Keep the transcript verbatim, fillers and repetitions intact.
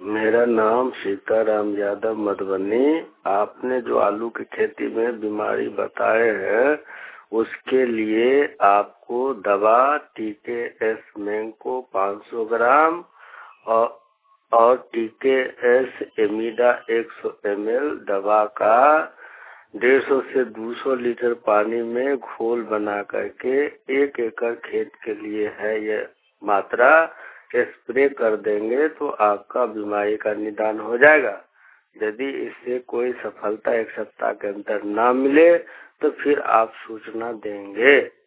मेरा नाम सीताराम यादव मधुबनी। आपने जो आलू की खेती में बीमारी बताए हैं उसके लिए आपको दवा टीके एस मैंको पाँच सौ ग्राम और और टीके एस एमिडा सौ एम एल दवा का डेढ़ सौ से दो सौ लीटर पानी में घोल बना करके एक एकड़ खेत के लिए है यह मात्रा स्प्रे कर देंगे तो आपका बीमारी का निदान हो जाएगा। यदि इससे कोई सफलता एक सप्ताह के अंदर ना मिले तो फिर आप सूचना देंगे।